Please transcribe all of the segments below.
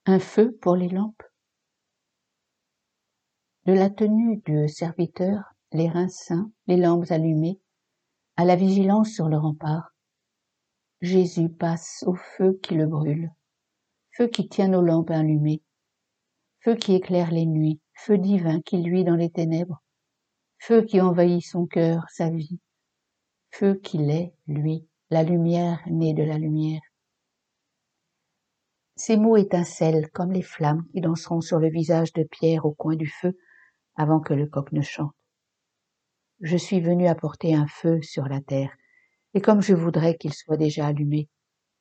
Un feu pour les lampes. De la tenue du serviteur, les reins saints, les lampes allumées, à la vigilance sur le rempart, Jésus passe au feu qui le brûle, feu qui tient nos lampes allumées, feu qui éclaire les nuits, feu divin qui luit dans les ténèbres, feu qui envahit son cœur, sa vie, feu qu'il est, lui, la lumière née de la lumière. Ces mots étincellent comme les flammes qui danseront sur le visage de Pierre au coin du feu avant que le coq ne chante. Je suis venu apporter un feu sur la terre, et comme je voudrais qu'il soit déjà allumé.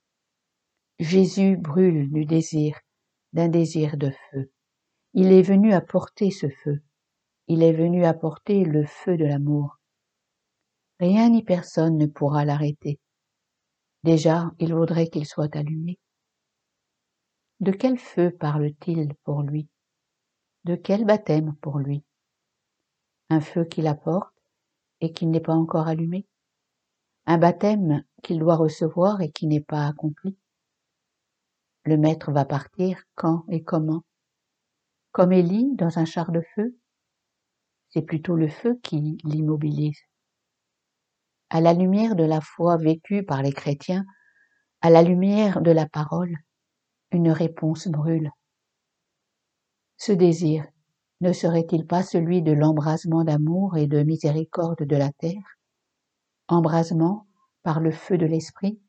Jésus brûle d'un désir de feu. Il est venu apporter ce feu. Il est venu apporter le feu de l'amour. Rien ni personne ne pourra l'arrêter. Déjà, il vaudrait qu'il soit allumé. De quel feu parle-t-il pour lui? De quel baptême pour lui? Un feu qu'il apporte et qui n'est pas encore allumé? Un baptême qu'il doit recevoir et qui n'est pas accompli? Le maître va partir quand et comment? Comme Élie dans un char de feu? C'est plutôt le feu qui l'immobilise. À la lumière de la foi vécue par les chrétiens, à la lumière de la parole, une réponse brûle. Ce désir ne serait-il pas celui de l'embrasement d'amour et de miséricorde de la terre? Embrasement par le feu de l'esprit?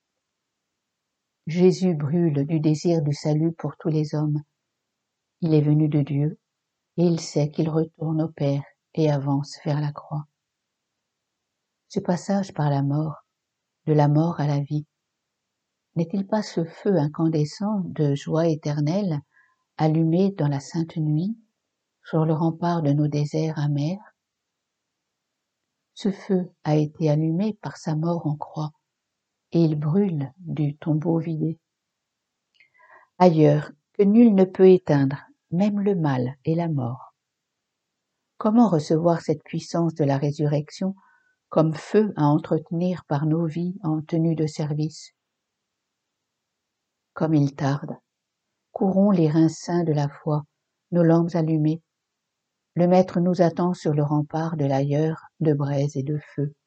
Jésus brûle du désir du salut pour tous les hommes. Il est venu de Dieu et il sait qu'il retourne au Père et avance vers la croix. Ce passage par la mort, de la mort à la vie, n'est-il pas ce feu incandescent de joie éternelle allumé dans la sainte nuit sur le rempart de nos déserts amers? Ce feu a été allumé par sa mort en croix et il brûle du tombeau vidé. Ailleurs, que nul ne peut éteindre, même le mal et la mort. Comment recevoir cette puissance de la résurrection comme feu à entretenir par nos vies en tenue de service? Comme il tarde, courons les reins saints de la foi, nos lampes allumées. Le Maître nous attend sur le rempart de l'ailleurs de braise et de feu.